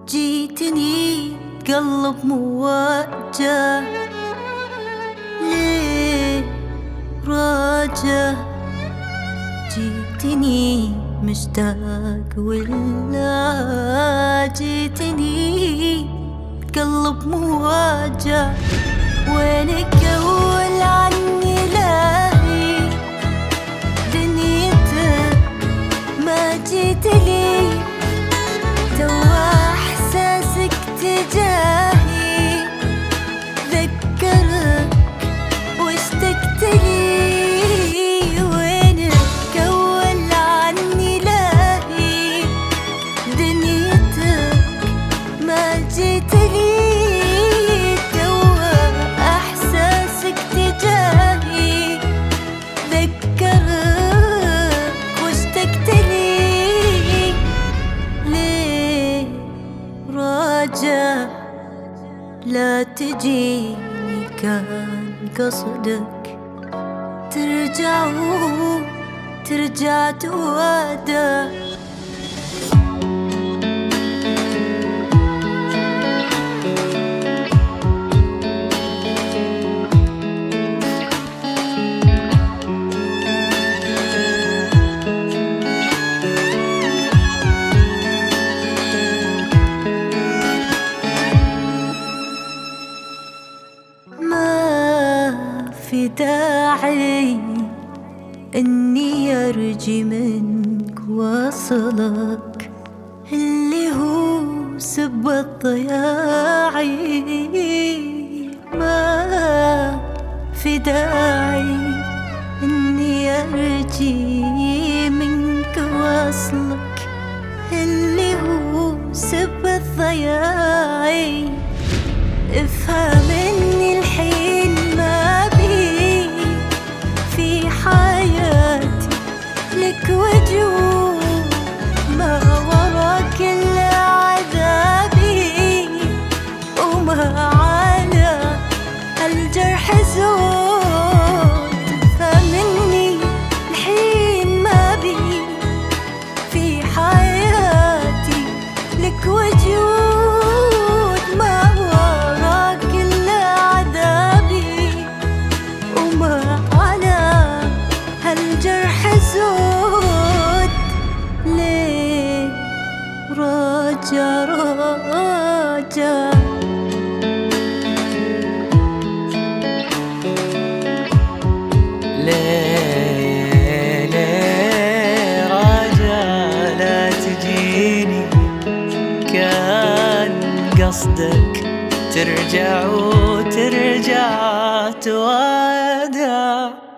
جيتني قلب موجه، ليه راجع؟ جيتني مشتاق ولا جيتني قلب موجه؟ وينك اول عني لاهي دنيتك ما جيت لي، تو احساسك تجاهي ذكرك واشتقت لي. وينك اول عني لاهي دنيتك ما جيت لي، تو احساسك تجاهي ذكرك واشتقت لي. ليه راجع؟ لا تجيني كان قصدك ترجع تودع. ما في داعي اني ارجي منك واصلك، اللي هو سب الضياعي. ما في داعي اني ارجي منك واصلك، اللي هو سب الضياعي. افهم اني الحين ما بي في حياتي لك وجود، ما وراك الا عذابي وما على الجرح زود. افهم اني الحين ما بي في حياتي لك وجود، ما زود. ليه راجع راجع؟ ليه راجع؟ لا تجيني كان قصدك ترجع تودع.